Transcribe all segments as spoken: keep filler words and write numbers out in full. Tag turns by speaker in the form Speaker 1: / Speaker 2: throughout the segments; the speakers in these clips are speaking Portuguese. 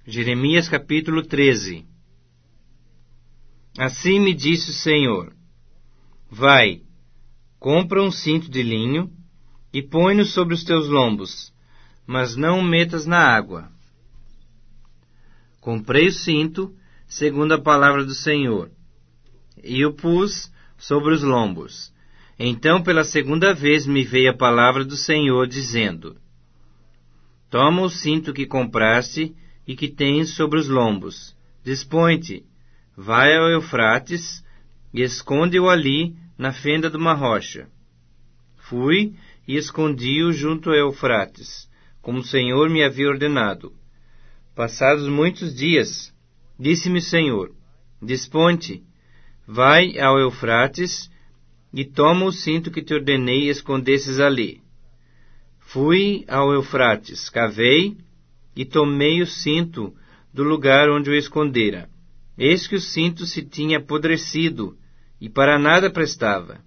Speaker 1: Jeremias capítulo treze. Assim me disse o Senhor: Vai, compra um cinto de linho e põe-no sobre os teus lombos, mas não o metas na água. Comprei o cinto, segundo a palavra do Senhor, e o pus sobre os lombos. Então, pela segunda vez, me veio a palavra do Senhor, dizendo: Toma o cinto que compraste e que tens sobre os lombos. Dispõe-te, vai ao Eufrates e esconde-o ali na fenda de uma rocha. Fui e escondi-o junto ao Eufrates, como o Senhor me havia ordenado. Passados muitos dias, disse-me o Senhor: Dispõe-te, vai ao Eufrates e toma o cinto que te ordenei escondesses ali. Fui ao Eufrates, cavei e tomei o cinto do lugar onde o escondera. Eis que o cinto se tinha apodrecido e para nada prestava.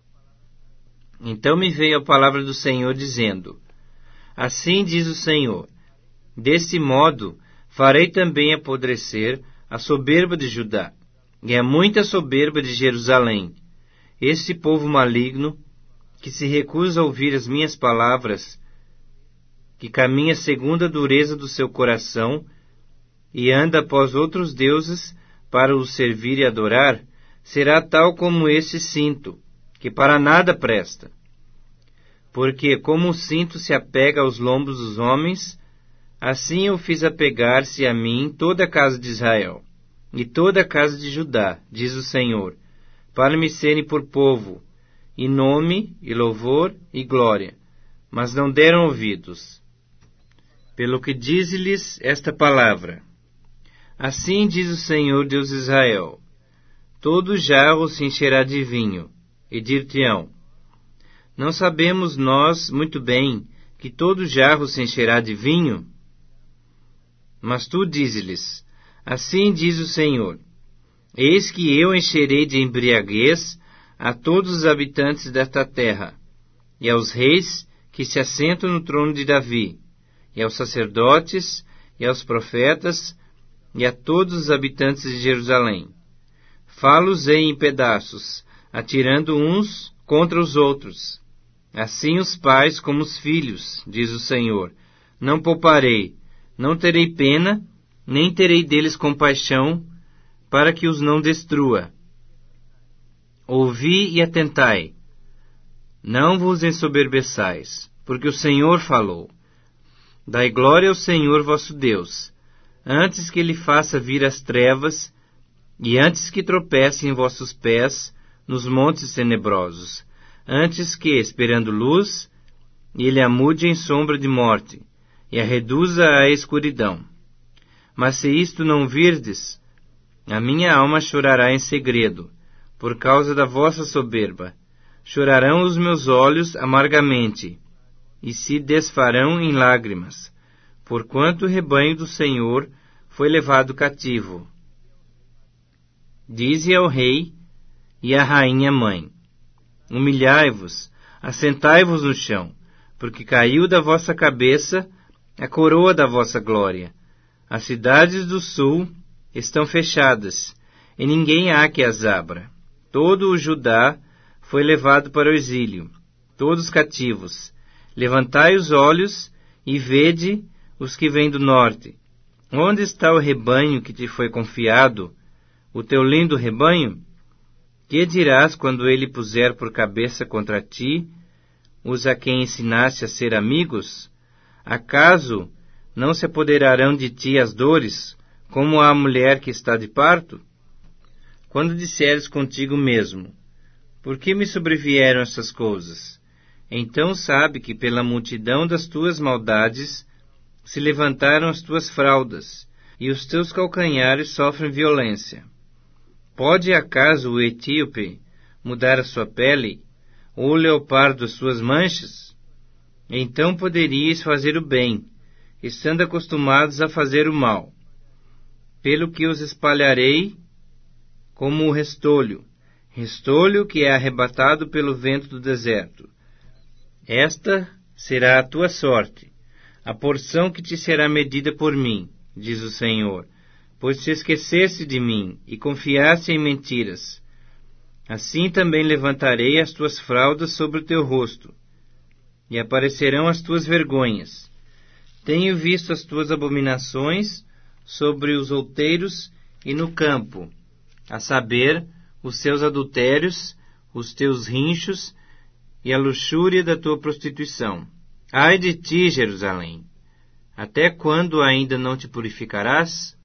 Speaker 1: Então me veio a palavra do Senhor, dizendo: Assim diz o Senhor: Deste modo farei também apodrecer a soberba de Judá e a muita soberba de Jerusalém. Este povo maligno, que se recusa a ouvir as minhas palavras, que caminha segundo a dureza do seu coração e anda após outros deuses para os servir e adorar, será tal como este cinto, que para nada presta. Porque como o cinto se apega aos lombos dos homens, assim eu fiz apegar-se a mim toda a casa de Israel e toda a casa de Judá, diz o Senhor, para me serem por povo, e nome, e louvor, e glória, mas não deram ouvidos. Pelo que dize-lhes esta palavra: Assim diz o Senhor Deus de Israel: Todo jarro se encherá de vinho, e dir-te-ão: Não sabemos nós muito bem que todo jarro se encherá de vinho? Mas tu dize-lhes: Assim diz o Senhor: Eis que eu encherei de embriaguez a todos os habitantes desta terra, e aos reis que se assentam no trono de Davi, e aos sacerdotes, e aos profetas, e a todos os habitantes de Jerusalém. Fá-los-ei em pedaços, atirando uns contra os outros. Assim os pais como os filhos, diz o Senhor. Não pouparei, não terei pena, nem terei deles compaixão, para que os não destrua. Ouvi e atentai. Não vos ensoberbeçais, porque o Senhor falou. Dai glória ao Senhor vosso Deus, antes que Ele faça vir as trevas, e antes que tropecem vossos pés nos montes tenebrosos, antes que, esperando luz, Ele a mude em sombra de morte, e a reduza à escuridão. Mas se isto não virdes, a minha alma chorará em segredo, por causa da vossa soberba. Chorarão os meus olhos amargamente, e se desfarão em lágrimas, porquanto o rebanho do Senhor foi levado cativo. Dize ao rei e à rainha mãe: Humilhai-vos, assentai-vos no chão, porque caiu da vossa cabeça a coroa da vossa glória. As cidades do sul estão fechadas, e ninguém há que as abra. Todo o Judá foi levado para o exílio, todos cativos. Levantai os olhos e vede os que vêm do norte. Onde está o rebanho que te foi confiado, o teu lindo rebanho? Que dirás quando ele puser por cabeça contra ti os a quem ensinaste a ser amigos? Acaso não se apoderarão de ti as dores, como a mulher que está de parto? Quando disseres contigo mesmo: Por que me sobrevieram essas coisas? Então sabe que pela multidão das tuas maldades se levantaram as tuas fraldas, e os teus calcanhares sofrem violência. Pode acaso o etíope mudar a sua pele, ou o leopardo as suas manchas? Então poderíeis fazer o bem, estando acostumados a fazer o mal. Pelo que os espalharei como o restolho, restolho que é arrebatado pelo vento do deserto. Esta será a tua sorte, a porção que te será medida por mim. diz o Senhor, pois te esqueceste de mim e confiaste em mentiras. Assim também levantarei as tuas fraldas sobre o teu rosto, e aparecerão as tuas vergonhas. Tenho visto as tuas abominações sobre os outeiros e no campo, a saber, os seus adultérios, os teus rinchos e a luxúria da tua prostituição. Ai de ti, Jerusalém! Até quando ainda não te purificarás?